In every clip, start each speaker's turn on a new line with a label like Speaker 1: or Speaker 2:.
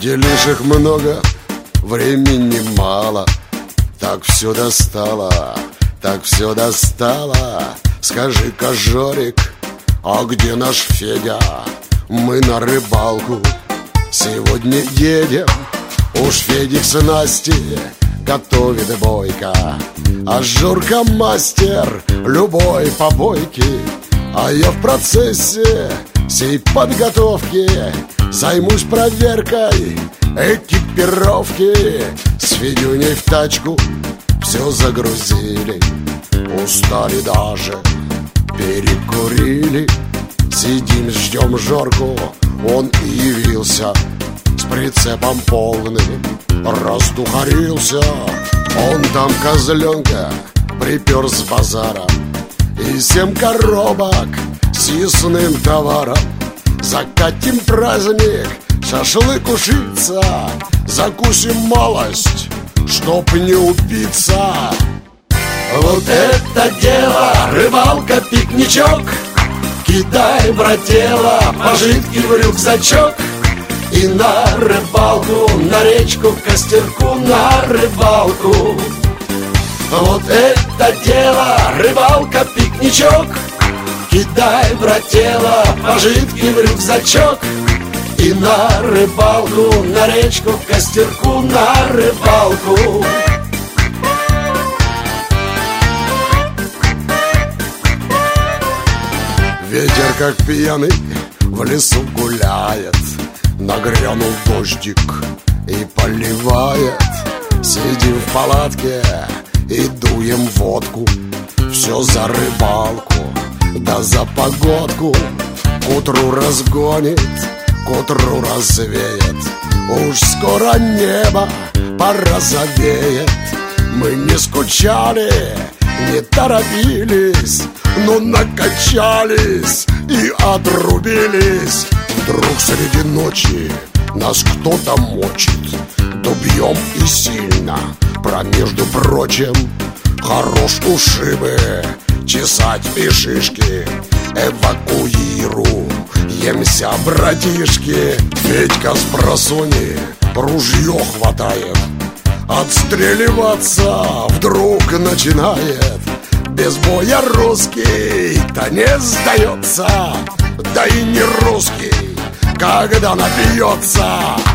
Speaker 1: Делишек много, времени мало. Так все достало, так все достало. Скажи-ка, Жорик, а где наш Федя? Мы на рыбалку сегодня едем. Уж Федик с Настей готовит бойко, а Жорка мастер любой побойки. А я в процессе сей подготовки займусь проверкой экипировки. С Федюней в тачку все загрузили, устали даже, перекурили. Сидим, ждем Жорку, он и явился с прицепом полным, раздухарился. Он там козленка припер с базара и 7 коробок с съестным товаром. Закатим праздник, шашлык ушиться, закусим малость, чтоб не упиться. Вот это дело, рыбалка, пикничок. Кидай, брателло, пожитки в рюкзачок. И на рыбалку, на речку, к костерку, на рыбалку. Вот это дело, рыбалка, пикничок. Кидай, брателло, пожитки в рюкзачок. И на рыбалку, на речку, к костерку, на рыбалку. Ветер, как пьяный, в лесу гуляет. Нагрянул дождик и поливает. Сидим в палатке и дуем водку. Все за рыбалку, да за погодку. К утру разгонит, к утру развеет. Уж скоро небо порозовеет. Мы не скучали, не торопились, но накачались и отрубились. Вдруг среди ночи нас кто-то мочит. Да бьем и сильно, между прочим, хорош ушибы чесать и шишки. Эвакуируемся, братишки. Федька с просони ружье хватает, отстреливаться вдруг начинает. Без боя русский-то не сдается, да и не русский, когда напьется.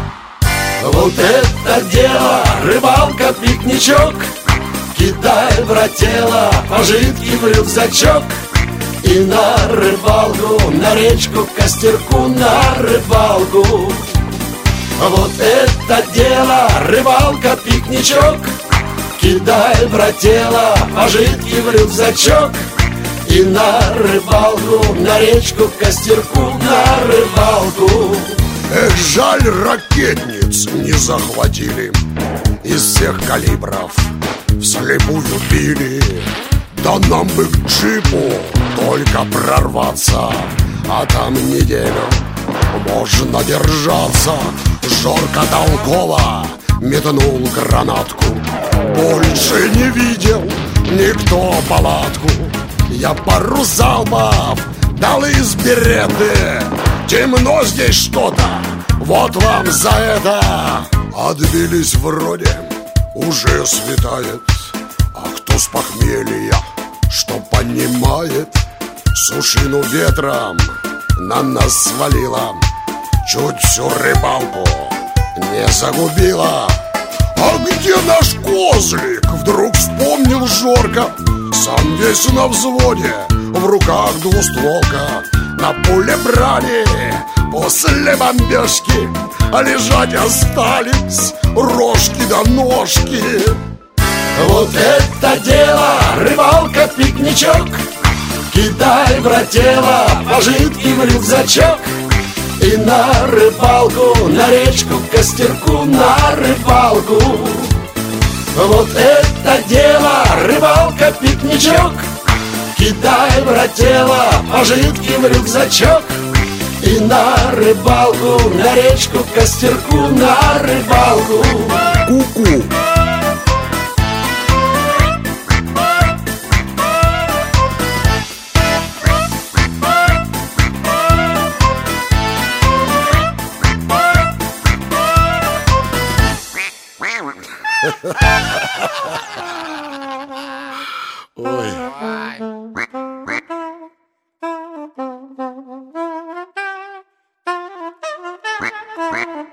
Speaker 1: Вот это дело, рыбалка, пикничок. Кидай, брателло, пожитки в рюкзачок. И на рыбалку, на речку, к костерку, на рыбалку. Вот это дело, рыбалка, пикничок. Кидай, брателло, пожитки в рюкзачок. И на рыбалку, на речку, к костерку, на рыбалку. Эх, жаль, ракетниц не захватили. Из всех калибров вслепую били. Да нам бы к джипу только прорваться, а там неделю можно держаться. Жорка толково метнул гранатку. Больше не видел никто палатку. Я пару залпов дал из береты. Темно здесь что-то, вот вам за это. Отбились вроде, уже светает. А кто с похмелья, что понимает, сушину ветром на нас свалила. Чуть всю рыбалку не загубила. А где наш козлик? Вдруг вспомнил Жорка. Сам весь на взводе, в руках двустволка. На поле брали после бомбежки, а лежать остались рожки да ножки. Вот это дело, рыбалка, пикничок. Кидай, брателло, пожитки в рюкзачок. И на рыбалку, на речку, к костерку, на рыбалку. Вот это дело, рыбалка, пикничок. Кидай, брателло, пожитки в рюкзачок. И на рыбалку, на речку, к костерку, на рыбалку. Ку-ку. Ой.